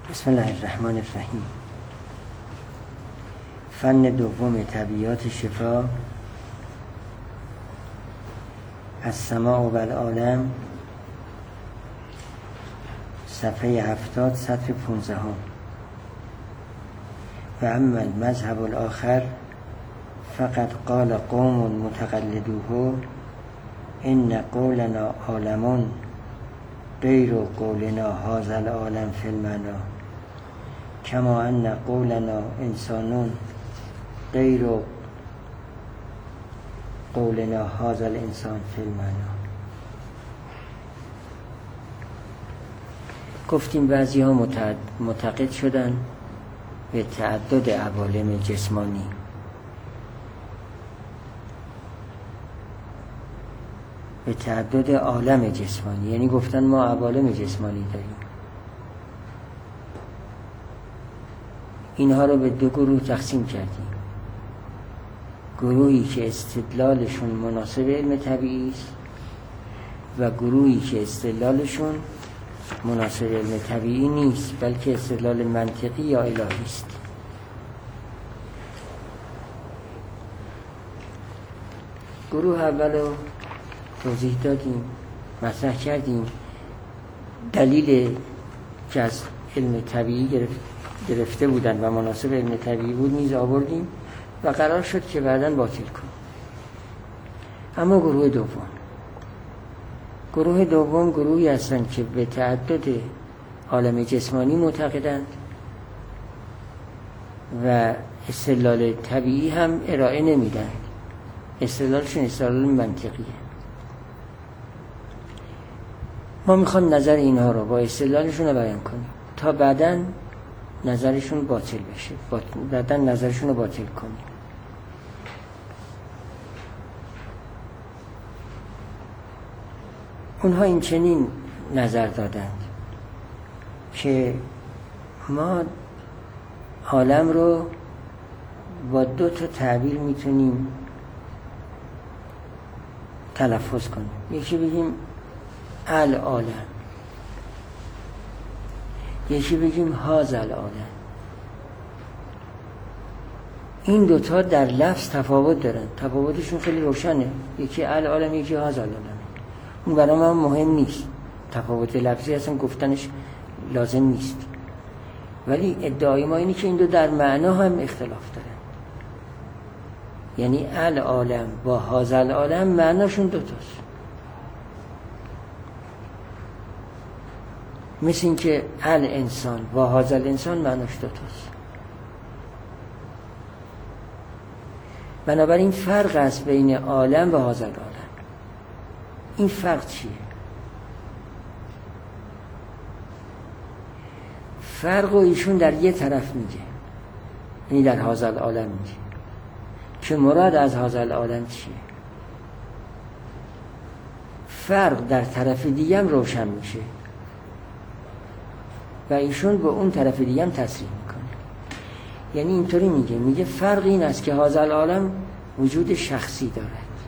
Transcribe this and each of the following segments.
بسم الله الرحمن الرحیم. فن دوم طبیعات شفا، السماع و العالم، صفحه 70 سطر 15. و اما المذهب الاخر فقد قال قوم متقلدوه ان قولنا عالم غیر قولنا هذا العالم فی المعنى کما ان قولنا انسان غیر قولنا هذا الانسان فی المعنى. گفتیم بعضی ها معتقد شدن به تعدد عوالم جسمانی. به تعدد عالم جسمانی، یعنی گفتن ما عوالم جسمانی داریم. اینها رو به دو گروه تقسیم کردیم. گروهی که استدلالشون مناسب علم طبیعی است و گروهی که استدلالشون مناسب علم طبیعی نیست، بلکه استدلال منطقی یا الهی است. گروه اول رو توضیح دادیم، مطرح کردیم، دلیل که از علم طبیعی گرفته بودن و مناسب علم طبیعی بود نیز آوردیم و قرار شد که بعداً باطل کنیم. اما گروه دوم گروهی هستند که به تعدد عالم جسمانی معتقدند و استدلال طبیعی هم ارائه نمیدن. استدلالشون استدلال منطقیه. ما میخوام نظر اینها رو با استدلالشون رو بیان کنیم تا بعداً نظرشون باطل بشه، بعداً نظرشون رو باطل کنیم. اونها این چنین نظر دادند که ما عالم رو با دو تا تعبیر میتونیم تلفظ کنیم. یکی بگیم العالم، یکی بگیم هذا العالم. این دوتا در لفظ تفاوت دارن، تفاوتشون خیلی روشنه. یکی العالم، یکی هذا العالم. اون برای من مهم نیست، تفاوت لفظی اصلا گفتنش لازم نیست، ولی ادعای ما اینه که این دو در معنا هم اختلاف دارن. یعنی العالم با هذا العالم معناشون دوتاست. مثل این که الانسان با هذا الانسان معناش دوتاست. بنابراین فرق است بین عالم و هذا العالم. این فرق چیه؟ فرق رو ایشون در یه طرف میگه، یعنی در هذا العالم میگه که مراد از هذا العالم چیه. فرق در طرف دیگه هم روشن میشه و ایشون به اون طرف دیگه هم تصریح میکنه. یعنی اینطوری میگه فرق این است که هذا العالم وجود شخصی دارد،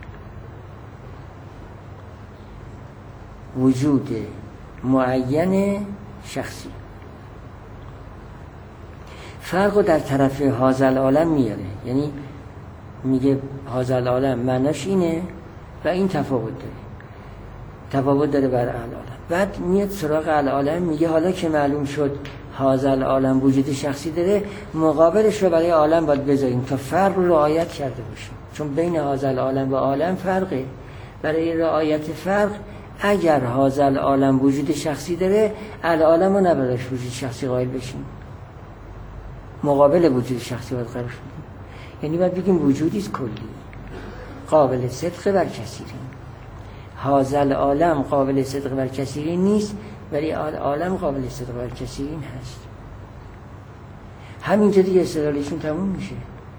وجود معین شخصی. فرق رو در طرف هذا العالم میاره، یعنی میگه هذا العالم معناش اینه و این تفاوت داره بر العالم. بعد میاد سراغ العالم، میگه حالا که معلوم شد هذا العالم وجود شخصی داره، مقابلش رو برای عالم باید بذاریم تا فرق رو رعایت کرده باشیم، چون بین هذا العالم و عالم فرقه. برای رعایت فرق اگر هذا العالم وجود شخصی داره، العالم رو نبراش وجود شخصی قائل بشیم، مقابل وجود شخصی باید قرار شدیم. یعنی باید بگیم وجودی است کلی، قابل صدق بر کثیرین. هذا العالم قابل صدق بر کثیرین نیست، ولی عالم قابل صدق بر کثیرین هست. همینجا دیگه استدلالشون تموم میشه.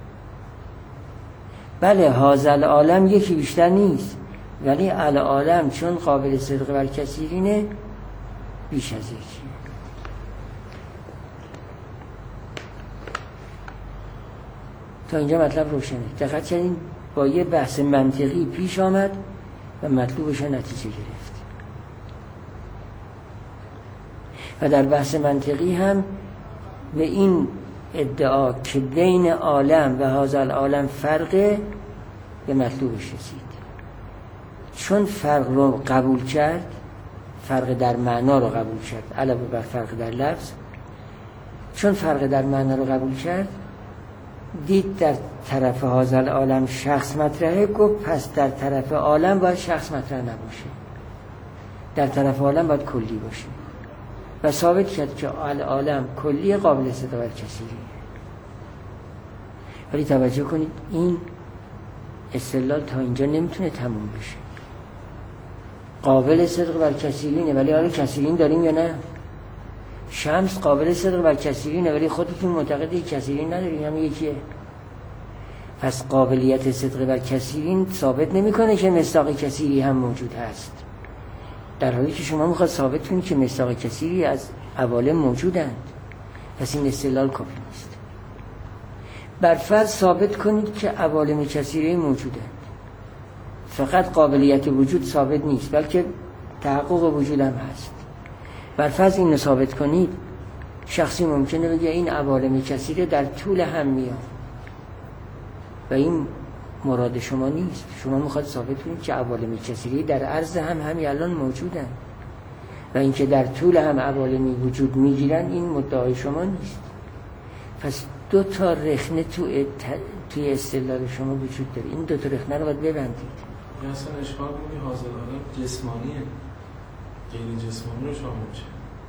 بله هذا العالم یکی بیشتر نیست، ولی العالم چون قابل صدق بر کثیرینه بیش از یکی. تا اینجا مطلب روشنه. دقت کردین با یه بحث منطقی پیش آمد و مطلوبش نتیجه گرفت. و در بحث منطقی هم به این ادعا که بین عالم و هذا العالم فرقه به مطلوبش رسید. چون فرق رو قبول کرد، فرق در معنا رو قبول کرد علاوه بر فرق در لفظ، چون فرق در معنا رو قبول کرد دید در طرف هذا العالم شخص مطرحه، گفت پس در طرف عالم باید شخص مطرح نباشه، در طرف عالم باید کلی باشه و ثابت کرد که العالم کلی قابل صدق بر کثیری. ولی توجه کنید این استدلال تا اینجا نمیتونه تموم بشه. قابل صدق بر کثیرینه ولی آره کثیرین داریم یا نه؟ شمس قابل صدق بر کثیرینه ولی خودتون معتقدی کثیرین نداریم، هم یکیه. پس قابلیت صدق بر کثیرین ثابت نمیکنه که مصداق کثیری هم موجود هست، در حالی که شما میخواد ثابت کنید که مصداق کثیری از عوالم موجودند. پس این استدلال کافی نیست. بر فرض ثابت کنید که عوالم کثیری موجودند، فقط قابلیت وجود ثابت نیست بلکه تحقق وجود هم هست. بر فرض اینو ثابت کنید، شخصی ممکنه بگه این عوالم کثیره در طول هم میاد و این مراد شما نیست. شما میخواد ثابت کنید که عوالم کثیری در عرض هم همین الان موجودن و اینکه در طول هم عوالمی وجود میگیرن این مدعای شما نیست. پس دو تا رخنه توی استدلال شما وجود داره. این دو تا رخنه رو باید ببندید. یا اصلا اشکال کنید حاضر عالم جسمانیه، غیر جسمانی رو شما چه؟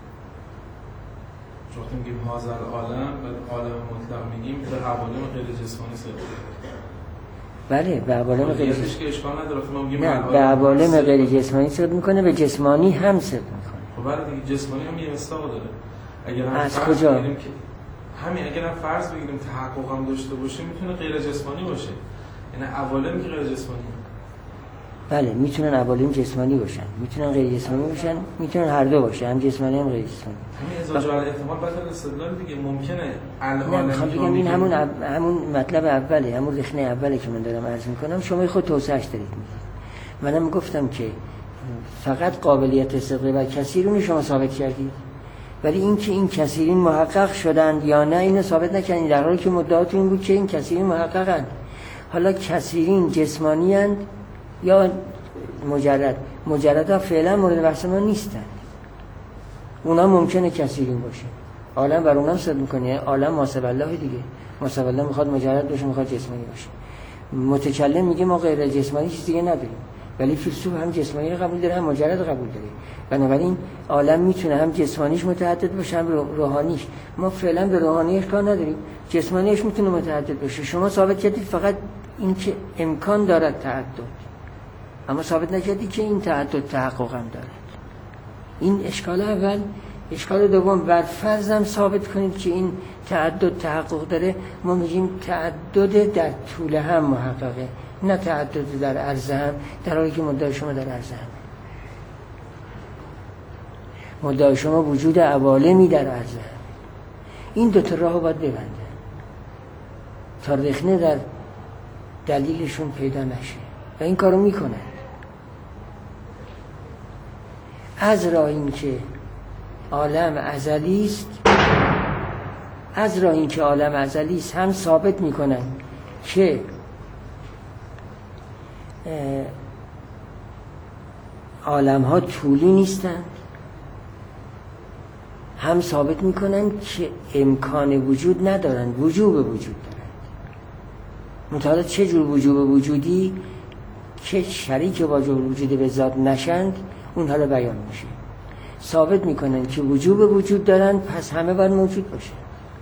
وقتی میگیم حاضر عالم و عالم مطلق میگیم به عوالم غیر جسمانی صدق. بله به عوالم غیر جسمانی که اشکال نداره. ما میگیم نه به عوالم غیر جسمانی صدق میکنه، به جسمانی هم صدق میکنه. خب بله دیگه جسمانی هم یه مصداق داره. اگر هم از کجا؟ همین اگر هم فرض بگیریم تحقق هم داشته باشه میتونه غیر جسمانی باشه، یعنی عوالمی که غیر جسمانی. بله میتونن عوالم جسمانی باشن، میتونن غیر جسمانی باشن، میتونن هر دو باشه، هم جسمانی هم غیر جسمانی. همین ازاج احتمال بدل استدلال دیگه ممکنه الان میخوام بگم این همون مطلب اوله، همون رخنه اوله که من دارم عرض میکنم، شما خود توسعهش دارید میگید. منم گفتم که فقط قابلیت صدق بر کثیرین شما ثابت کردید، ولی این که این کثیرین محقق شدند یا نه اینو ثابت نکردید، در حالی که مدعاتون این بود که این کثیرین محققند. حالا کثیرین جسمانی اند یا مجرد ها فعلا مورد بحث ما نیستن، اونا ممکنه کثیرین باشه. عالم بر اونا صدق میکنه، عالم ماسب الله دیگه، ماسب الله میخواد مجرد باشه، میخواد جسمانی باشه. متکلم میگه ما غیر جسمانی چیز دیگه نداریم، ولی فیلسوف هم جسمانی رو قبول داره هم مجرد قبول داره. بنابراین عالم میتونه هم جسمانیش متعدد باشه هم روحانیش. ما فعلا به روحانیش کار نداریم، جسمانیش میتونه متعدد باشه. شما ثابت کردید فقط این که امکان دارد تعدد، اما ثابت نکردی که این تعدد تحقق هم دارد. این اشکال اول. اشکال دوم، بر فرضم ثابت کنید که این تعدد تحقق داره، ما میگیم تعدد در طول هم محققه، نه تعدد در عرض هم، در حالی که مدعای شما در عرض هم. مدعای شما وجود عوالمی در عرض هم. این دو تا راهو باید ببندن تا رخنه در دلیلشون پیدا نشه و این کارو میکنه. از راه این که عالم ازلی است، هم ثابت میکنن که عالم ها طولی نیستند، هم ثابت میکنن که امکان وجود ندارن، وجوب وجود دارن. مطالعه چه جور وجوب وجودی که شریک واجب وجود به ذات نشند اونها رو بیان میشه. ثابت میکنن که وجوب وجود دارن، پس همه باید موجود باشه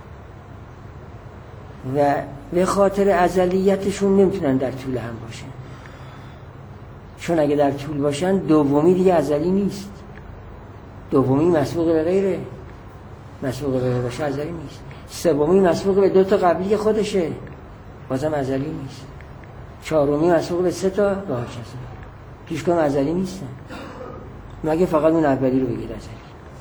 و به خاطر ازلیتشون نمیتونن در طول هم باشن، چون اگه در طول باشن دومی دیگه ازلی نیست، دومی مسبوق به غیره، مسبوق به غیره باشه ازلی نیست. سومی مسبوق به دو تا قبلی خودشه، بازم ازلی نیست. چهارمی مسبوق به سه تا و هاکذا، هیچ کدوم ازلی نیستن مگه فقط اون اولی رو بگیر ازلی.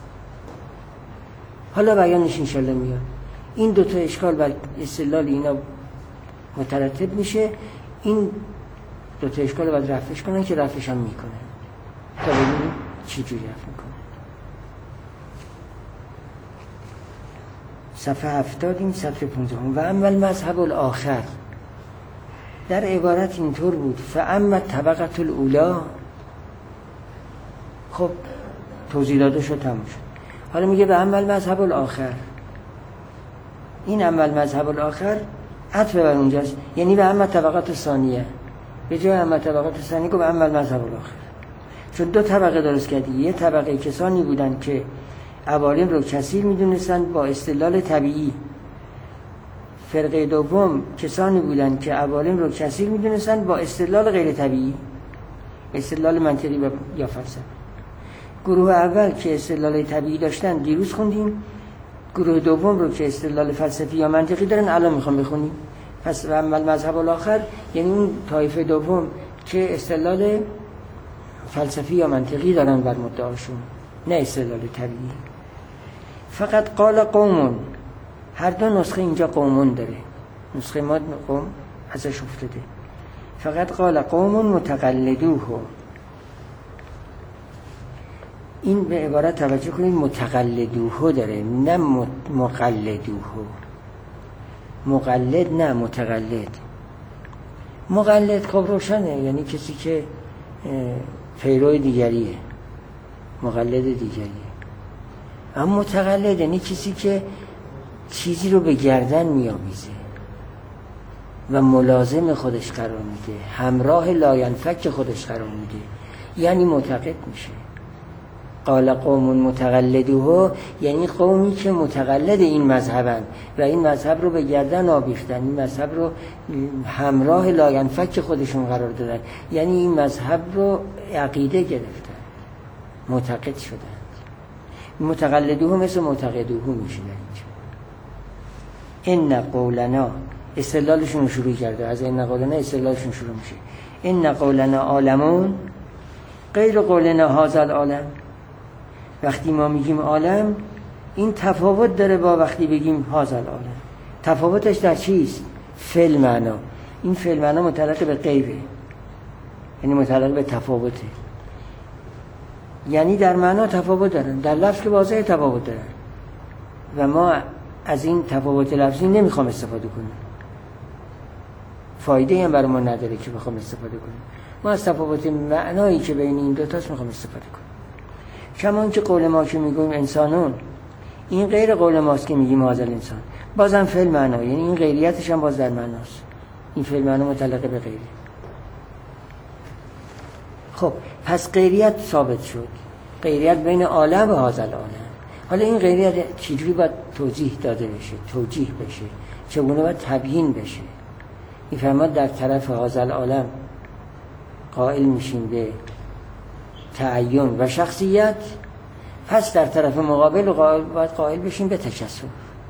حالا بیانش انشالله میاد. این دو تا اشکال بر استدلال اینا مترتب میشه. این دو تا اشکال رو باید رفعش کنن که رفعش هم میکنن تا ببینیم چی جوری رفع میکنن. صفحه 70 این سطر 15. و اما المذهب الاخر، در عبارت اینطور بود فاما طبقه الاولی. خب توضیح داده شد تموم شد. حالا میگه و اما المذهب الاخر، این اما المذهب الاخر عطف بر اونجاست، یعنی و اما طبقات ثانیه، به جای اما طبقات ثانیه گفت و اما المذهب الاخر. چون دو طبقه درست کردی، یه طبقه کسانی بودن که عوالم رو کثیر میدونستن با استدلال طبیعی، فرقه دوم کسانی بودن که عوالم رو کثیر میدونستن با استدلال غیر طبیعی، استدلال منطقی یا فلسفی. گروه اول که استدلال طبیعی داشتن دیروز خوندیم، گروه دوم رو که استدلال فلسفی یا منطقی دارن الان میخوام بخونیم. پس و اما المذهب الاخر یعنی اون طایفه دوم که استدلال فلسفی یا منطقی دارن بر مدعاشون، نه استدلال طبیعی. فقط قال قومون، هر دو نسخه اینجا قومون داره، نسخه ما قوم ازش افتاده. فقط قال قومون متقلدوه، این به عبارت توجه کنید، متقلدوه داره نه مقلدوه. مقلد نه متقلد. مقلد خب روشنه، یعنی کسی که پیرو دیگریه، مقلد دیگریه. اما متقلد یعنی کسی که چیزی رو به گردن میآویزه و ملازم خودش قرار میده، همراه لاینفک خودش قرار میده، یعنی معتقد میشه. قال قوم متقلدوه یعنی قومی که متقلد این مذهبن و این مذهب رو به گردن آویختن، این مذهب رو همراه لاینفک خودشون قرار دادن، یعنی این مذهب رو عقیده گرفتن، معتقد شدند. متقلدوه مثل معتقدوه میشه. این قولنا استدلالشون شروع کرده، از این قولنا استدلالشون شروع میشه. این قولنا عالمون غیر قولنا هذا العالم. وقتی ما میگیم عالم، این تفاوت داره با وقتی بگیم هذا العالم. تفاوتش در چیست؟ فعل معنا. این فعل معنا متعلق به غیره، یعنی متعلق به تفاوته، یعنی در معنا تفاوت دارن، در لفظ که واضح تفاوت دارن و ما از این تفاوت لفظی نمیخوام استفاده کنیم، فایده هم برای ما نداره که بخوام استفاده کنیم. ما از تفاوت معنایی که بین این دو تاست میخوام استفاده کنیم. کمان که قول ما که میگیم انسانون، این غیر قول ماست که میگیم هذا الانسان، بازم فعل معنا، یعنی این غیریتش هم باز در معناست. این فعل معنا متعلق به غیره. خب پس غیریت ثابت شد، غیریت بین عالم و هذا العالم. حالا این غیریت چجوری باید توضیح داده بشه، توجیه بشه، چگونه باید تبیین بشه؟ این فرماد در طرف هذا العالم قائل میشیم به تعین و شخصیت، پس در طرف مقابل باید قائل بشیم به تکسر،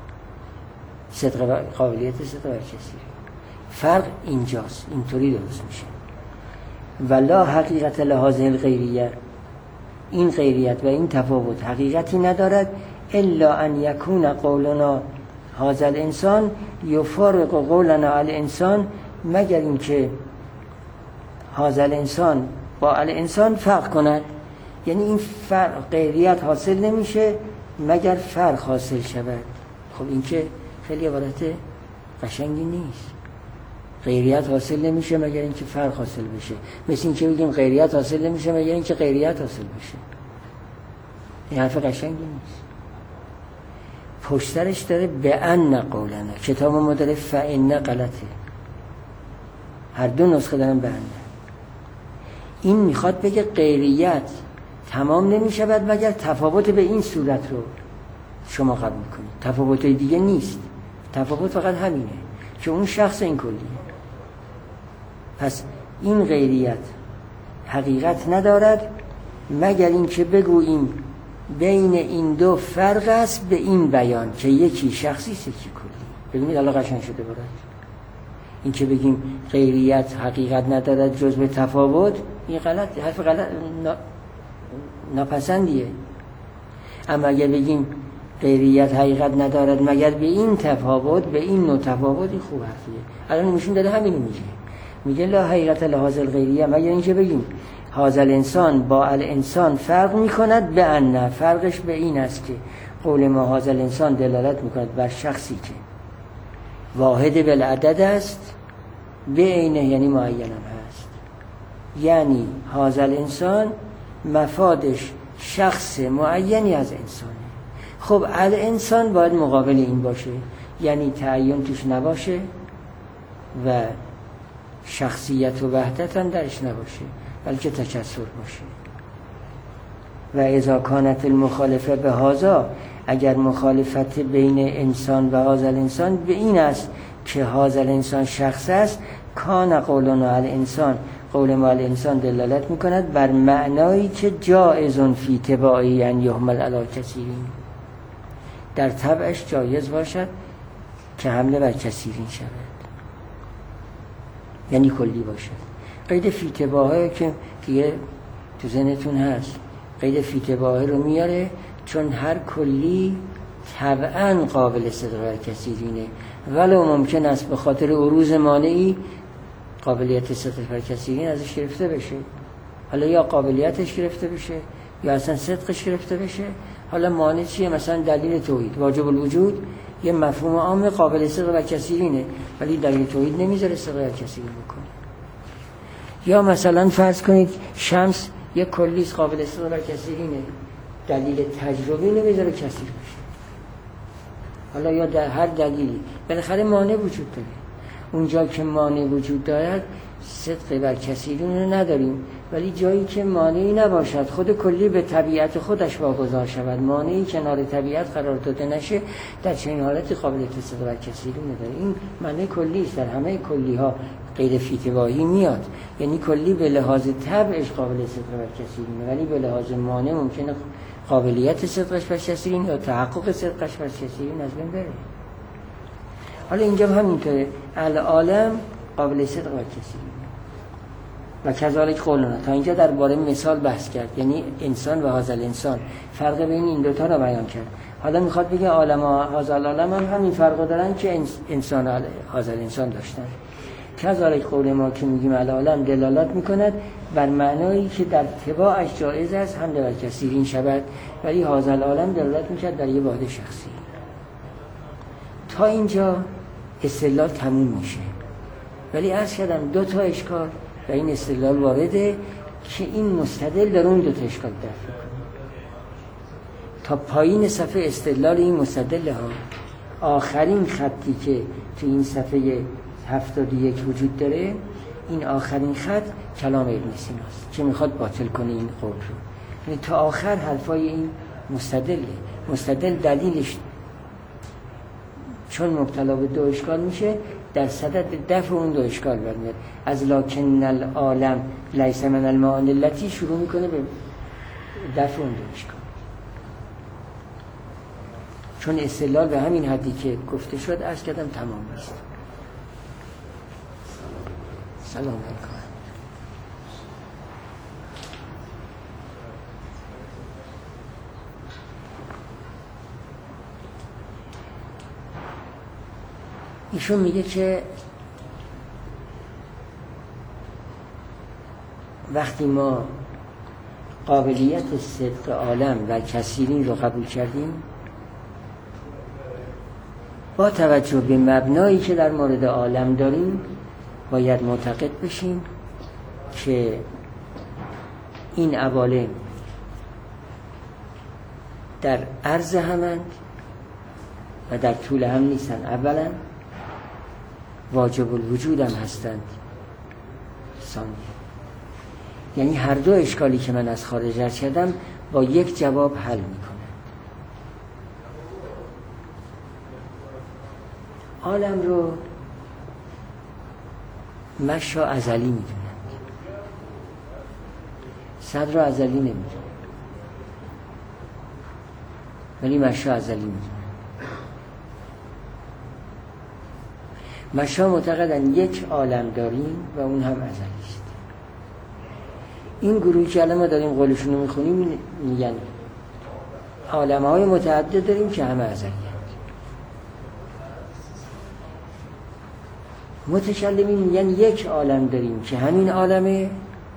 صدق قابلیت صدق و کثیر. فرق اینجاست، اینطوری درست میشه. ولا حقیقت لهذه الغیریه، این غیریت و این تفاوت حقیقتی ندارد الا ان یکون قولنا هذا الانسان یفارق قولنا الانسان، مگر اینکه هذا الانسان با الانسان فرق کند. یعنی این فرق غیریت حاصل نمیشه مگر فرق حاصل شود. خب این که خیلی عبارت قشنگی نیست. غیریت حاصل نمیشه مگر اینکه فرق حاصل بشه، مثل این که بگیم غیریت حاصل نمیشه مگر اینکه غیریت حاصل بشه. این حرف قشنگی نیست. پشترش داره به ان قولنا، کتاب ما داره فان غلطه، هر دو نسخه دارن به ان. این میخواد بگه غیریت تمام نمیشه بعد مگر تفاوت به این صورت رو شما قبول کنید، تفاوت دیگه نیست، تفاوت فقط همینه که اون شخص این کلیه. پس این غیریت حقیقت ندارد مگر این که بگوییم بین این دو فرق است به این بیان که یکی شخصی است یکی کلی. ببینید الان قشنگ شده برات. این که بگیم غیریت حقیقت ندارد جز به تفاوت، این غلط، حرف غلط ناپسندیه. اما اگر بگیم غیریت حقیقت ندارد مگر به این تفاوت، به این نوع تفاوت، این خوب حرفیه. الان نمیشون داره همینو میگه لا حقیقت لهذا الغیریه مگر اینکه بگیم هذا الانسان با الانسان فرق میکند به ان، فرقش به این است که قول ما هذا الانسان دلالت میکند بر شخصی که واحد بالعدد است، به عینه یعنی معین هم هست. یعنی هذا الانسان مفادش شخص معینی از انسانه. خب الانسان باید مقابل این باشه، یعنی تعین توش نباشه و شخصیت و وحدت هم درش نباشه، بلکه تکثر باشه. و اذا کانت المخالفه به هذا، اگر مخالفت بین انسان و هذا الانسان به این است که هذا الانسان شخص است، کان قولنا الانسان، قول ما الانسان دلالت میکند بر معنایی که جائز فی تباعی ان یحمل علی کثیرین، در طبعش جایز باشد که حمله بر کثیرین شود، یعنی کلی باشد. قید فی تباعی که دیگه تو ذهنتون هست، قید فی تباعی رو میاره چون هر کلی طبعاً قابل صدق بر کثیرینه، ولو ممکن است به خاطر عروض مانعی قابلیت صدق بر کثیرین ازش گرفته بشه. حالا یا قابلیتش گرفته بشه یا اصلا صدقش گرفته بشه. حالا مانع چیه؟ مثلا دلیل توحید، واجب الوجود یه مفهوم عام قابل صدق بر کثیرینه، ولی دلیل توحید نمیذاره صدق بر کثیرین بکنه. یا مثلا فرض کنید شمس یه کلیس قابل صدق بر کثیرینه، دلیل تجربی نمیذاره کثیر بشه. حالا یا در هر دلیلی بالاخره مانع وجود داره. اونجا که مانع وجود دارد صدق بر کثیرین رو نداریم، ولی جایی که مانعی نباشد، خود کلی به طبیعت خودش واگذار شود، مانعی کنار طبیعت قرار داده نشه، در چنین حالتی قابلیت صدق بر کثیرین نداره. این معنی کلی است. در همه کلی ها غیر فی تباعی میاد، یعنی کلی به لحاظ طبعش قابل صدق بر کثیرینه، ولی به لحاظ مانع ممکنه قابلیت صدقش بر کثیرین یا تحقق صدقش بر کثیرین از بین بره. حالا اینجا همینطوره، العالم قابل صدق بر کثیرین و کذالک قولنا. تا اینجا درباره مثال بحث کرد، یعنی انسان و هذا الانسان، فرق بین این دوتا رو بیان کرد. حالا میخواد بگه عالم و هذا العالم هم همین فرق دارن که انسان و هذا الانسان داشتن. کذالک قول ما که میگیم العالم دلالت میکند بر معنایی که در طباعش جایز است هم در کثیرین شود، ولی هذا العالم دلالت میکرد در یه واحد شخصی. تا اینجا استدلال تموم میشه، ولی عرض کردم دو تا اشکال و این استدلال وارده که این مستدل در اون دو تا اشکال دفع کنه. تا پایین صفحه استدلال این مستدل ها، آخرین خطی که تو این صفحه 71 وجود داره، این آخرین خط کلام ابن سینا است که میخواد باطل کنه این قول رو. یعنی تا آخر حرفای این مستدل دلیلش چون مبتلا به دو اشکال میشه، در صدد دفع اون دو اشکال برمیاد. از لکن العالم لیس من المعانی التی شروع میکنه به دفع اون دو اشکال، چون استدلال به همین حدی که گفته شد عرض کردم تمام است. سلام علیکم. ایشون میگه که وقتی ما قابلیت صدق عالم و کثیرین رو قبول کردیم، با توجه به مبنایی که در مورد عالم داریم باید معتقد بشیم که این عوالم در عرض همند و در طول هم نیستن. اولا واجب الوجود هم هستند، ثانیا یعنی هر دو اشکالی که من از خارج عرض کردم با یک جواب حل میکنند. عالم رو مشا ازلی میدونند، صدر رو ازلی نمیدونند، ولی مشا ازلی میدونند. مشا معتقدن یک عالم داریم و اون هم ازلی است. این گروهی که الان ما داریم قولشون رو میخونیم میگن عالم‌های متعدد داریم که همه ازلی هست. متکلمین میگن یک عالم داریم که همین عالمه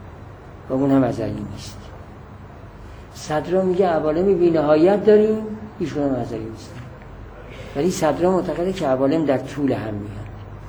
و اون هم ازلی نیست. صدرا میگه عوالم بی نهایت داریم هیچ کدوم ازلی نیست. ولی صدرا معتقده که عوالم در طول هم میاد،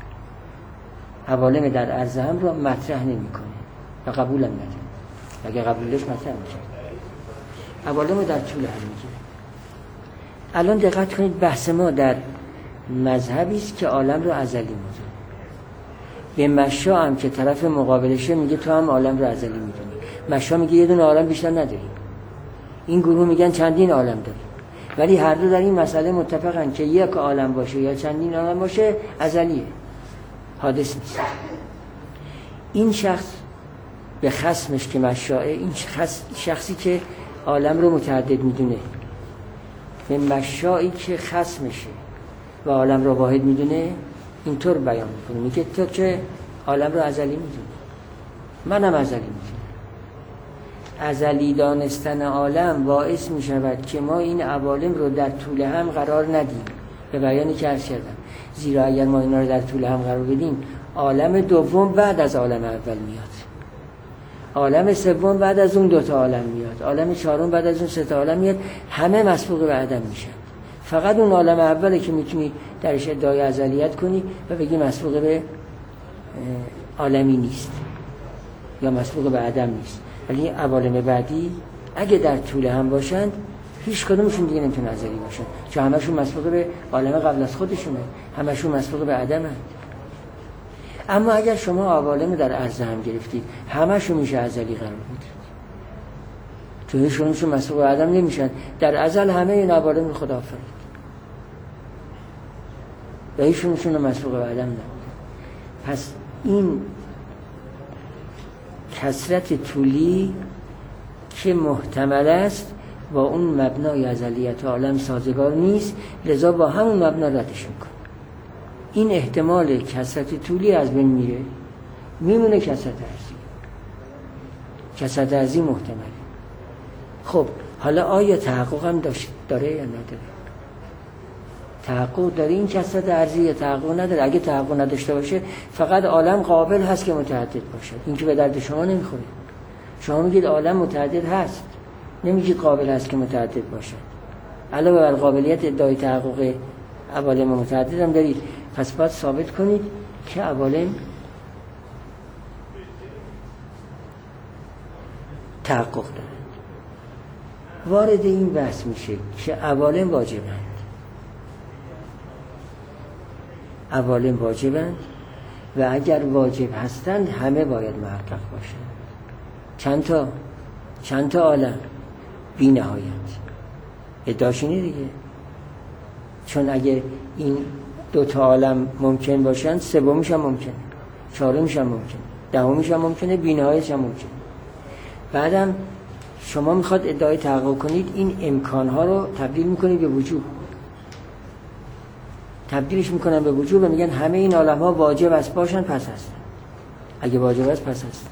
عوالم در عرض هم رو مطرح نمیکنه و قبول هم نداره. اگه قبولش مطرح میشه عوالم در طول هم میگیره. الان دقت کنید، بحث ما در مذهبی است که عالم رو ازلی میدونه. به مشا هم که طرف مقابلشه میگه تو هم عالم رو ازلی میدونی. مشا میگه یه دونه عالم بیشتر نداری. این گروه میگن چندین عالم داری. ولی هر دو در این مسئله متفقن که یک عالم باشه یا چندین عالم باشه ازلیه، حادث نیست. این شخص به خصمش که مشاعه، این شخصی که عالم رو متعدد میدونه، به مشاعی که خصمشه و عالم رو واحد میدونه اینطور بیان میکنه، میگه تو که عالم رو ازلی میدونی، منم ازلی میدونم. ازلی دانستن عالم باعث میشود که ما این عوالم رو در طول هم قرار ندیم، به بیانی که عرض کردم. زیرا اگر ما اینا رو در طول هم قرار بدیم، عالم دوم بعد از عالم اول میاد، عالم سوم بعد از اون دوتا عالم میاد، عالم چهارم بعد از اون سه تا عالم میاد، همه مسبوق به عدم میشن. فقط اون عالم اوله که میتونی درش ادعای ازلیت کنی و بگی مسبوق به عالمی نیست یا مسبوق به عدم نیست. ولی عوالم بعدی اگه در طول هم باشند هیچ کدومشون دیگه نمیتونه ازلی باشن، چون همشون مسبوق به عالم قبل از خودشونه، همشون مسبوق به عدمن. اما اگر شما عوالم در عرض هم گرفتید، همشون میشه ازلی قرار بدید، چون هیچ مسبوق به عدم نمیشن. در ازل همه این عوالم رو خدا آفرید و هیچشون مسبوق به عدم نبود. پس این کثرت طولی که محتمل است با اون مبنای ازلیت عالم سازگار نیست، لذا با همون مبنا ردش میکنه. این احتمال کثرت طولی از بین میره، میمونه کثرت ارضی. کثرت ارضی محتمله. خب حالا آیا تحقق هم داره یا نداره؟ تحقق داره این کثرت ارضی یا تحقق نداره؟ اگه تحقق نداشته باشه فقط عالم قابل هست که متعدد باشه، این که به درد شما نمیخوره. شما میگید عالم متعدد هست، نمیگید قابل هست که متعدد باشه. علاوه بر قابلیت ادعای تحقق عوالم متعدد هم دارید، پس باید ثابت کنید که عوالم تحقق دارند. وارد این بحث میشه که عوالم واجبند. عوالم واجبند و اگر واجب هستند همه باید محقق باشند. چند تا عالم؟ بی نهایت. ادعاشینه دیگه، چون اگه این دوتا عالم ممکن باشند، سومیش هم ممکنه، چهارمیش هم ممکنه، دهمیش هم ممکنه، بی نهایتش هم ممکنه. بعدم شما میخواد ادعای تحقق کنید، این امکانها رو تبدیل میکنید به وجود، تبدیلش میکنن به وجود و میگن همه این عالم‌ها واجب است باشن، پس هست. اگه واجب است پس هست.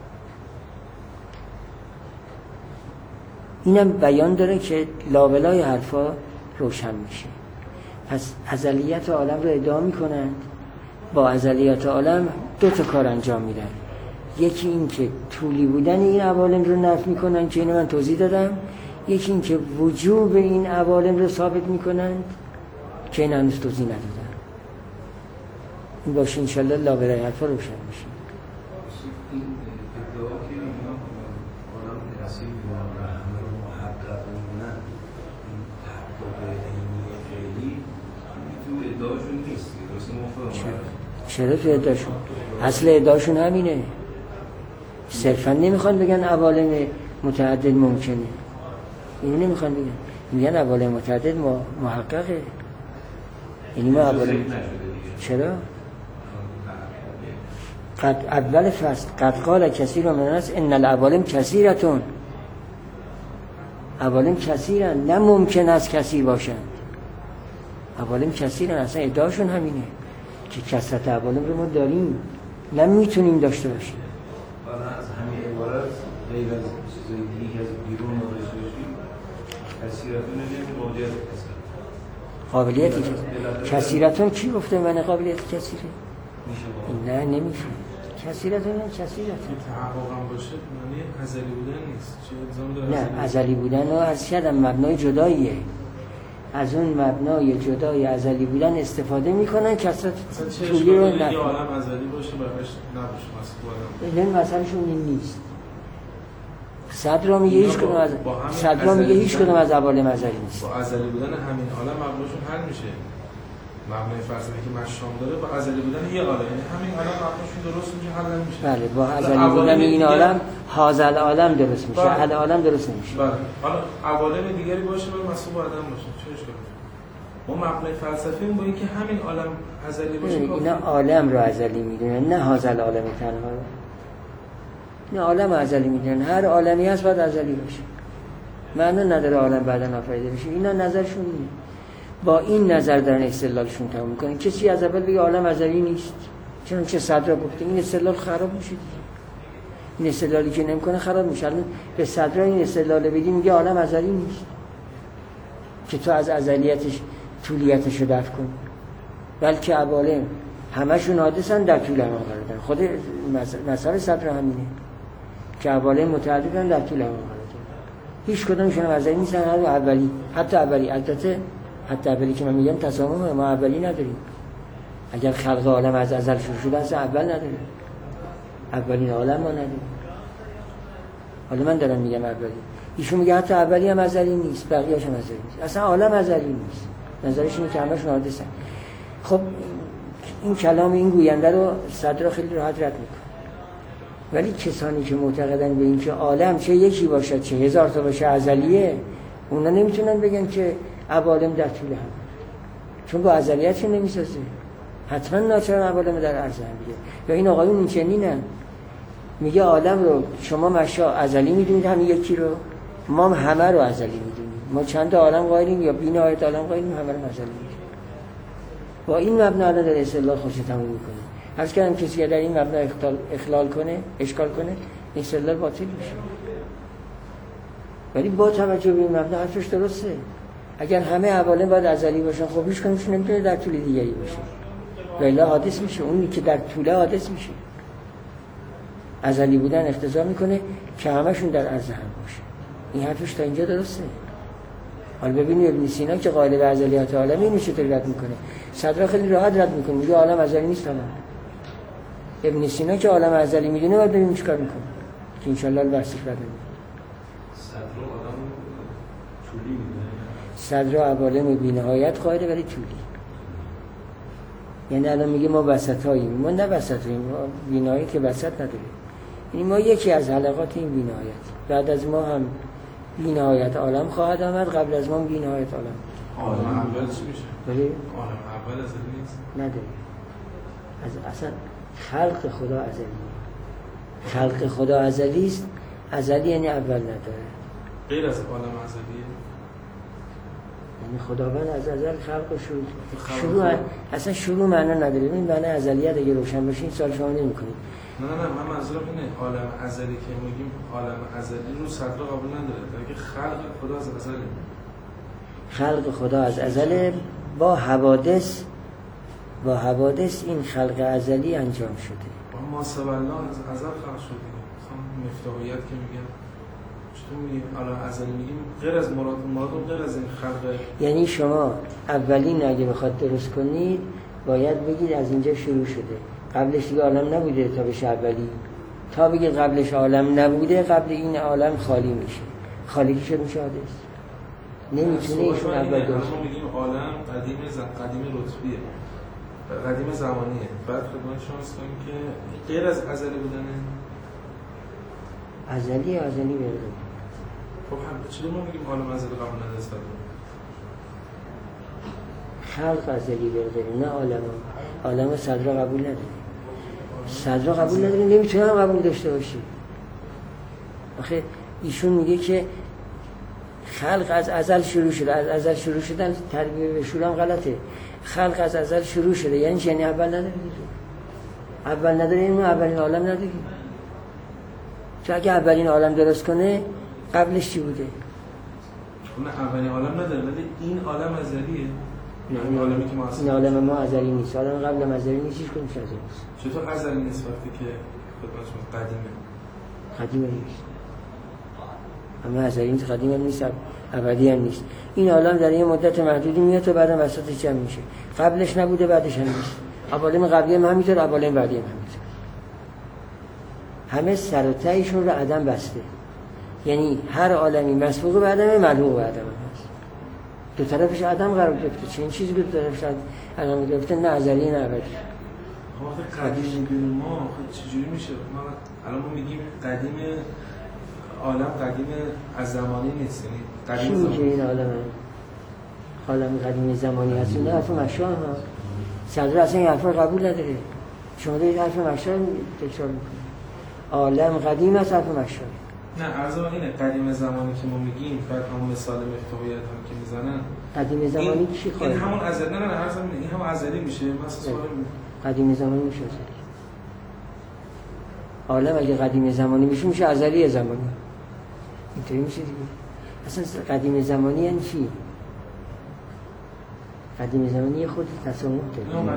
اینم بیان داره که لابلای حرفا روشن میشه. پس ازلیت عالم رو ادعا میکنند، با ازلیت عالم دو تا کار انجام میدن. یکی این که طولی بودن این عوالم رو نفی میکنن که اینو من توضیح دادم، یکی این که وجوب این عوالم رو ثابت میکنند که این هنوز توضیح ندادن. این باشه انشالله لابلای حرفا روشن میشه. این ادعا که اینا عالم کثیر بودن و همه رو محقق میکنن، این تحقق علمی فعلی تو ادعاشون نیست، درسته مفهوم؟ چرا تو ادعاشون؟ اصل ادعاشون همینه، صرفا نمیخوان بگن عوالم متعدد ممکنه، اینو نمیخوان بگن، میگن عوالم متعدد محققه. یعنی ما عوالم چرا؟ قد اول فصل قد قال کثیر من الناس ان العوالم کثیرتون، عوالم کثیرن، نه ممکن است کثیر باشن، عوالم کثیرن. اصلا ادعاشون همینه که کثرت عوالم رو ما داریم، نه میتونیم داشته باشیم. حالا از همین عبارت غیر از چیزایی دیگه از بیرون ناداشته باشیم، کثیرتون نمیشه موجود قابلیتی که کثیرتون کی گفته من قابلیت کثیره؟ نه نمیشه. کثیرتون نه کثیرتون تحقق هم باشه معنی ازلی بودن نیست. چه الزام داره؟ نه ازلی بودن رو از کردم مبنای جداییه. از اون مبنای جدای ازلی بودن استفاده میکنن کثرت مثلا چه طولی رو اشکالی نفی. یه عالم ازلی باشه براش نباشه مثلا این مثلشون این نیست. صدرا میگه هیچ کدوم از صدرا میگه هیچ کدوم از عوالم ازلی نیست. با ازلی بودن همین عالم مبناشون حل میشه. مبنای فلسفی که مشام داره با ازلی بودن یه عالم، یعنی همین عالم مبناشون درست میشه، حل نمیشه. بله با ازلی بودن این عالم حاصل عالم درست میشه، حل عالم درست نمیشه. بله. حالا عوالم دیگری باشه و مسئول آدم باشه چه اشکالی؟ ما مبنای فلسفی با اینکه همین عالم ازلی باشه اینا عالم رو ازلی میدونن، نه حاصل عالم تنها رو. اینا عالم ازلی میدونن، هر عالمی هست باید ازلی باشه. معنی نداره عالم بعداً آفریده بشه. اینا نظرشون اینه. با این نظر دارن استدلالشون تمام میکنن. کسی از اول بگه عالم ازلی نیست، چون چه صدرا گفته، این استدلال خراب میشه. این استدلالی که نمیکنه خراب میشه. الان به صدرا این استدلال بدی میگه عالم ازلی نیست، که تو از ازلیتش طولیتش رو دفع کن. بلکه عوالم همشون حادثن در طول هم قرار دارن. خود مذهب صدرا همینه که عوالم متعددن در طول هم قرار دارن. هیچ کدومشون ازلی نیستن، هر اولی. حتی اولی، البته حتی اولی که من میگم تسامح، ما اولی نداریم. اگر خلق عالم از ازل شروع شده است اول نداریم. اولین عالم ما نداریم. حالا من دارم میگم اولی، ایشون میگه حتی اولی هم ازلی نیست، بقیه‌اش هم ازلی نیست. اصلا عالم ازلی نیست. نظرش اینه که همشون حادثن. خب این کلام این گوینده رو صدرا خیلی راحت رد میکنه. ولی کسانی که معتقدن به اینکه عالم چه یکی باشد چه هزار تا باشه ازلیه، اونا نمیتونن بگن که عوالم در طول هم، چون با ازلیتش نمیسازه. حتما ناچارن عوالم در عرض هم بگه. یا این آقایون این چنینن، میگه عالم رو شما مشا ازلی میدونید، هم یکی رو ما همه رو ازلی میدونیم. ما چند عالم قائلیم یا بی‌نهایت عالم قائلیم، همه رو ازلی میدونیم. با این مبنا داره استدلال خودش تموم میکنه. عرض کردم کسی که در این مبنا اخلال کنه، اشکال کنه، استدلال باطل میشه. ولی با توجه به این مبنا حرفش درسته. اگر همه عوالم باید ازلی باشن، خب هیچ کنمش نمیتونه در طول دیگری باشه، ولی حادث میشه. اونی که در طول حادث میشه. ازلی بودن اقتضا میکنه که همشون در عرض هم باشه. این حرفش تا اینجا درسته. حالا ببینید ابن سینا که قائل به ازلیت عالم، اینو چطور رد میکنه؟ صدرا خیلی راحت رد میکنه، میگه عالم ازلی نیست. تمام. ابن سینا که عالم ازلی میدونه، بعد ببینیم چیکار میکنه که ان شاء الله بحثش بعد میاد. صدرا عالم طولی میدونه. صدرا عوالم بی‌نهایت قائله ولی طولی. یعنی الان میگه ما وسطاییم. ما نه وسطاییم، ما بی‌نهایت که وسط نداریم. یعنی ما یکی از حلقات این بی‌نهایت. بعد از ما هم بی‌نهایت عالم خواهد آمد، قبل از ما بی‌نهایت عالم. عالم اول چی میشه؟ ولی عالم اول ازلی نیست. نداره. از اصلا خلق خدا ازلیه. خلق خدا ازلی است. ازلی یعنی اول نداره. غیر از عالم ازلیه. یعنی خداوند از ازل خلق و شروع اصلا شروع معنا نداره. این معنی ازلیت اگه روشن باشه این سوال شما نمی‌کنید. نه من منظورم اینه عالم ازلی که میگیم عالم ازلی رو صدرا قبول نداره، که خلق خدا از ازل. خلق خدا از ازل با حوادث این خلق ازلی انجام شده. ما سبالله از ازل خلق شده. مثلا مفتاحیت که میگن چطور میگیم عالم ازلی، میگیم غیر از مراد غیر از این خلق. یعنی شما اولین اگه بخواد درست کنید باید بگید از اینجا شروع شده، قبلش دیگه عالم نبوده تا بشه اولی. تا بگید قبلش عالم نبوده، قبل این عالم خالی میشه. خالی که شد میشه حادث. نمیتونه ایشون اول درست. ما میگیم عالم قدیم رتبیه، قدیم زمانیه. بعد خدمت شما هستیم که غیر از ازلی بودنه. ازلی برده. خب چرا ما میگیم عالم ازلی قبول نداره؟ خلق ازلی برده، نه عالم صدرا قبول نداره. صدرا قبول نداره، نمیتونه هم قبول داشته باشی. آخه ایشون میگه که خلق از ازل شروع شده. از ازل شروع شدن تربیه به شروع هم غلطه. خلق از ازل شروع شده یعنی چنین اول نداره. اول نداره یعنی اولین عالم نداره. چون اگه اولین عالم درست کنه قبلش چی بوده؟ نه اولین عالم نداره، ولی این عالم ازلیه. این عالمی که ما هستیم. این عالم ما ازلی نیست. عالم قبل ازلی نیست، هیچ کدومش ازلی نیست. چطور ازلی نیست وقتی که قدیمه؟ قدیمه نیست. اما ازلی نیست، قدیمه نیست. ابدی هم نیست. این عالم در یه مدت محدودی میاد تا بعدم وسطش جمع میشه. قبلش نبوده بعدش هم نیست. عوالم قبلی هم همینطور، عوالم بعدی هم همینطور. همه سر و تهشون رو عدم بسته. یعنی هر عالمی مسبوق به عدمه، ملحوق به عدمه هست. دو طرفش عدم قرار گرفته. چه این چیزی که دو طرفش عدم گرفته؟ نه ازلی نه ابدی. وقتی قدیم میگیم ما چجوری میشه؟ الان ما میگیم قدیم عالم قدیم از زمانی نیست، یعنی قدیم چی میگه این عالم قدیم زمانی هست؟ این حرف مشروع ها. صدر اصلا این حرف قبول نداره. شما دارید حرف مشروع تکرار میکنید. عالم قدیم است، حرف مشروع. نه عرض من اینه قدیم زمانی که ما میگیم، بعد همون مثال مفتاحیت هم که میزنن قدیم زمانی چی خواهد؟ این همون ازلی، نه عرض من این همون ازلی میشه. مثلا قدیم زمانی میشه ازلی. عالم اگه قدیم زمانی میشه ازلی زمانی. اینطوری میشه دیگه. اصلا قدیم زمانی یعنی چی؟ قدیم زمانی خود تصامح داره.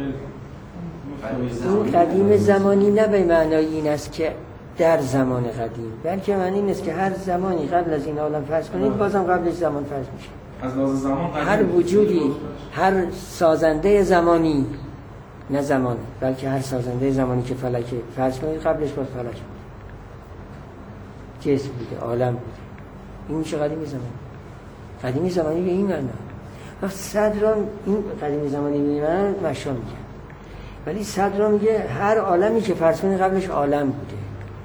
این قدیم زمانی نه به معنای این است که در زمان قدیم، بلکه معنی این است که هر زمانی قبل از این عالم فرض کنید بازم قبلش زمان فرض میشه. از لحاظ زمان هر وجودی، هر سازنده زمانی، نه زمان بلکه هر سازنده زمانی که فلکه فرض کنید قبلش باز فلک بود، جسم بوده، عالم بوده. این میشه قدیم زمانی. قدیم زمانی به این معنا. وقت صدر این قدیم زمانی به این معنا مشا میگه، ولی صدر میگه هر عالمی که فرض کنید قبلش عالم بوده،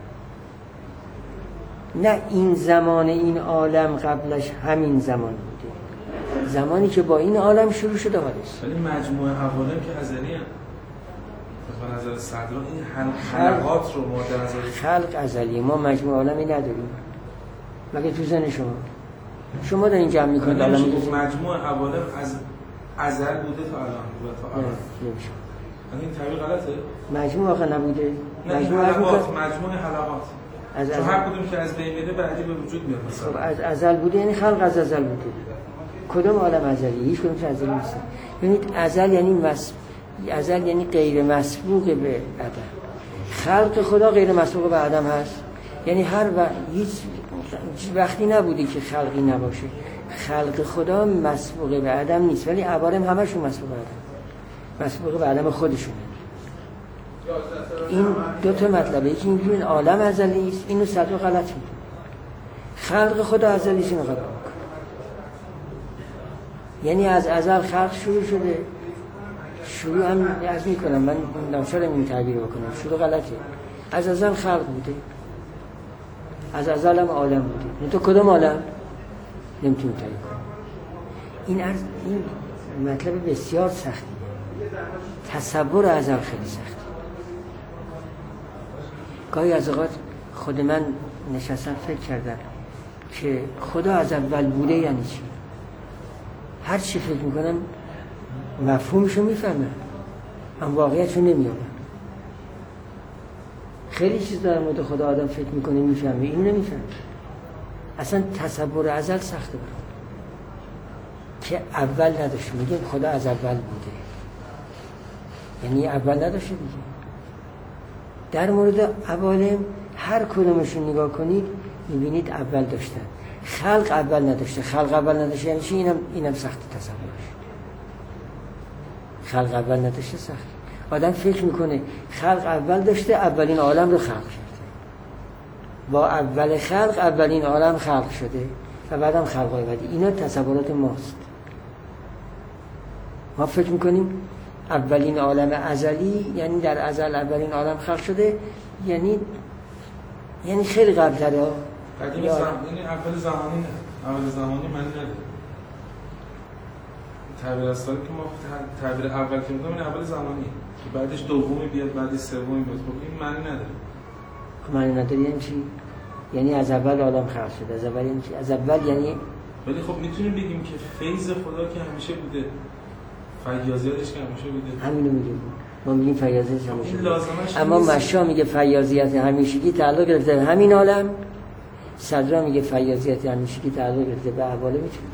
نه این زمان این عالم قبلش همین زمان بوده، زمانی که با این عالم شروع شده حالست. ولی مجموعه عوالم که ازلی هم به نظر صدر این خلقات رو ما در نظر خلق ازلی، ما مجموعه عالمی نداریم مگه تو ذهن شما دارین جمع میکنید عالم مجموعه عوالم از ازل بوده تا الان و تا الان نمیشه. این تعبیر غلطه؟ مجموعه آخه نبوده. مجموعه حلقات از چون هر کدوم که از بین میره بعدی به وجود میاد. خب از ازل بوده یعنی خلق از ازل بوده. کدوم عالم ازلی؟ هیچ کدومش ازلی نیست. ببینید ازل یعنی ازل یعنی غیر مسبوق به عدم. خلق خدا غیر مسبوق به عدم هست. یعنی هیچ وقتی نبودی که خلقی نباشه. خلق خدا مسبوق به عدم نیست، ولی عوالم همشون مسبوق به عدم. مسبوق به عدم خودشونه. این دو تا مطلبه، یکی میگه عالم ازلی است، اینو صدر غلط میگه. خلق خدا ازلی است، اینو غلط میگه. یعنی از ازل خلق شروع شده. شروع هم از میکنم من ناشرم این تعبیر بکنم، شروع غلطه. از ازل خلق بوده، از ازل هم عالم بوده. تو کدوم عالم؟ نمیتونی تعیین کنی. این مطلب بسیار سختی، تصور ازل خیلی سختی. گاهی از اوقات خود من نشستم فکر کردم که خدا از اول بوده یعنی چی؟ هر چی فکر میکنم مفهومشو میفهمم، اما واقعیتشو نمیابم. خیلی چیز در مورد خدا آدم فکر میکنه میفهمه، اینو نمیفهمه. اصلا تصور ازل سخته برام که اول نداشته. میگیم خدا از اول بوده یعنی اول نداشته دیگه. در مورد عوالم هر کدومشون نگاه کنید میبینید اول داشتن. خلق اول نداشته. خلق اول نداشته یعنی چی؟ اینم سخت تصورش. خلق اول نداشته سخت. آدم فکر میکنه خلق اول داشته، اولین عالم رو خلق کرده. با اول خلق اولین عالم خلق شده و بعدم خلقای بعدی. اینا تصورات ماست. ما فکر میکنیم اولین عالم ازلی یعنی در ازل اولین عالم خلق شده، یعنی خیلی قبل‌تره. قدیم یعنی اول زمانی نه، اول زمانی من نداره. تعبیر اصلی که ما تعبیر اول که میگم این اول زمانی که بعدش دومی بیاد، بعدش سومی بیاد. خب این معنی نداره. خب معنی نداره یعنی چی؟ یعنی از اول عالم خلق شده. از اول یعنی چی؟ از اول یعنی ولی خب میتونیم بگیم که فیض خدا که همیشه بوده، فیاضیتش که همیشه بوده. همینو میگیم. ما میگیم فیاضیتش همیشه بوده. اما مشا میگه فیاضیت همیشگی تعلق گرفته به همین عالم. صدرا میگه فیاضیت همیشگی تعلق گرفته به عوالم. میتونه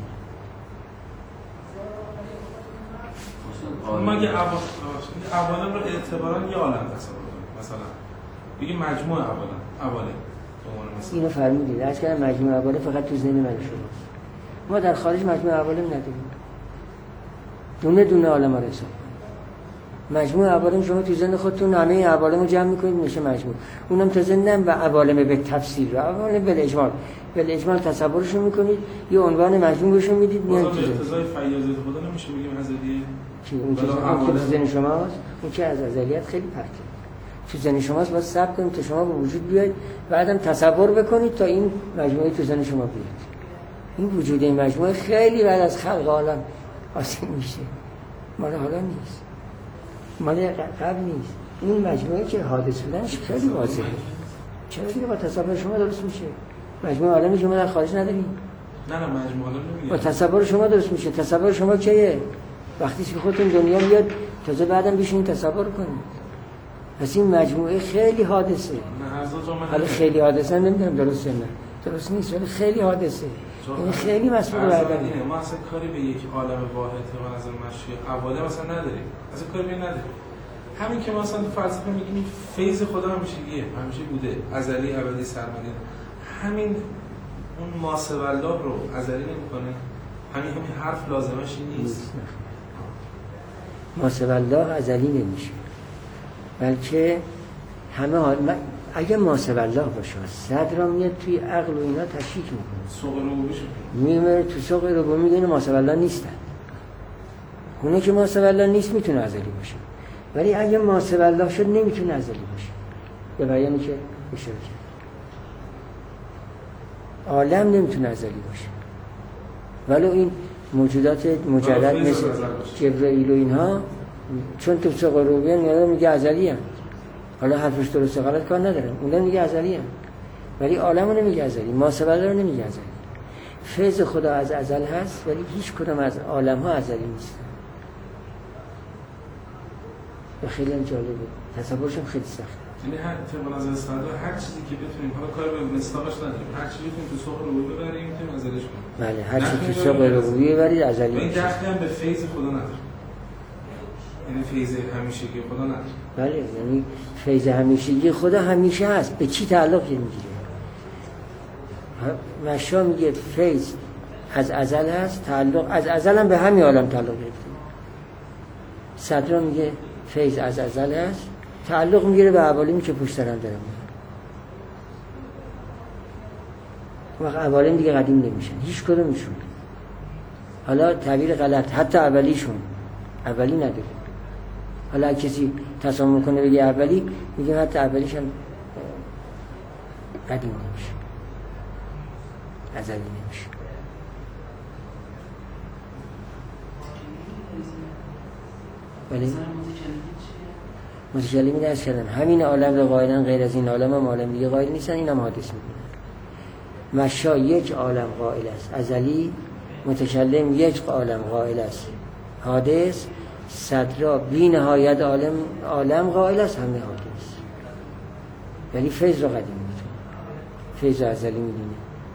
مگه عوالم رو اعتبارا یه عالم تصور کنیم، مثلا بگیم مجموعه عوالم. اینو فرمودید. از کردم مجموعه عوالم فقط تو ذهن من شما. ما در خارج مجموعه عوالم نداریم، دونه دونه عالم رو حساب کنیم. مجموعه عوالم شما تو ذهن خودتون همه عوالم رو جمع میکنید میشه مجموع. اونم تا ذهنم و عوالم به تفسیر و عوالم به اجمال تصورشون میکنید، یه عنوان مجموع بهشون میدید میاد تو اقتضای فیاضیت خدا نمیشه بگیم ازلیه که اون که تو ذهن شماست، اون که از ازلیت خیلی پرته تو ذهن شماست. باید صبر کنید تا شما به وجود بیاید، بعدم تصور بکنید تا این مجموعه تو ذهن شما بیاد. این وجود این مجموعه خیلی بعد از خلق عالم حاصل میشه، مال حالا نیست، مال قبل نیست. این مجموعه که حادث بودنش خیلی واضحه. چرا دیگه با تصور شما درست میشه؟ مجموعه عالمی شما در خارج نداریم. نه مجموعه عالم نمیگه. با تصور شما درست میشه. تصور شما کیه؟ وقتی که خودتون دنیا میاد تازه بعدم بشین تصور کنید. پس این مجموعه خیلی حادثه. حالا خیلی حادثه نمیدونم درسته نه. درست نیست ولی خیلی حادثه. این خیلی مسئول بردن. ما اصلا کاری به یک عالم واحد و نظر مشی عوالم اصلا نداریم. اصلا کاری به نداریم. همین که ما اصلا تو فلسفه میگیم فیض خدا همیشگیه، همیشه بوده، ازلی ابدی سرمدی. همین اون ماسوالله رو ازلی نمیکنه. همین حرف لازمش نیست. ماسوالله ازلی نمیشه. بلکه همه اگه ماسوالله باشه صد را میاد توی عقل و اینا تشکیک میکنه. سوق ربوبیش میمونه تو سوق ربوبی میگه ماسوالله نیستن. اونه که ماسوالله نیست میتونه ازلی باشه. ولی اگه ماسوالله شد نمیتونه ازلی باشه. به بیانی که اشاره کرد. عالم نمیتونه ازلی باشه. ولو این موجودات مجرد مثل جبرائیل و اینها چون تو سوق ربوبی میگه ازلی هم. حالا حرفش درست غلط کار ندارم. اونها میگه ازلی هم. ولی عالم رو نمیگه ازلی، ماسوالله رو نمیگه ازلی. فیض خدا از ازل هست ولی هیچ کدام از عالم ها ازلی نیست. و خیلی جالبه. تصورشم خیلی سخته. یعنی هر طبق نظر صدر هر چیزی که بتونیم حالا کار به مصداقش نداریم، هر چیزی بتونیم تو سوق ربوبی ببریم میتونیم ازلیش کنیم. بله هر چیزی تو سوق ربوبی ببرید ازلی میشه. این دخلی هم به فیض خدا نداره. یعنی فیض همیشگی خدا نداره. بله یعنی فیض همیشگی خدا همیشه هست. به چی تعلق میگیره؟ مشا میگه فیض از ازل هست، تعلق از ازل هم به همین عالم تعلق گرفته. صدرا میگه فیض از ازل هست، تعلق میگیره به عوالمی که پشت سر هم دارن. وقت عوالم دیگه قدیم نمیشن هیچ کدومشون. حالا تعبیر غلط، حتی اولیشون اولی نداره. حالا کسی تصمیم کنه بگه اولی، میگه حتی اولیش هم قدیم نمیشه، ازلی نمیشه. ولی متکلمی درست کردن همین عالم رو قائلن، غیر از این عالم هم عالم دیگه قائل نیستن، این هم حادث میکنن. مشا یک عالم قائل است ازلی، متکلم یک عالم قائل است حادث، صدرا بی نهایت عالم قائل است همه حادث. ولی فیض رو قدیم میتونه، فیض رو ازلی میدونه.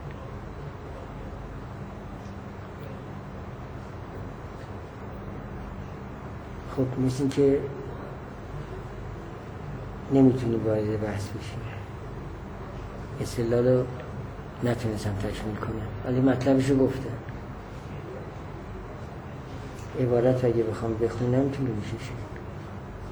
خب مثل این که نمیتونی وارد بحث بشی، استدلال رو نتونستم تکمیل کنم ولی مطلبش رو گفتم. عبارت اگه بخوام بخونم طول میشه.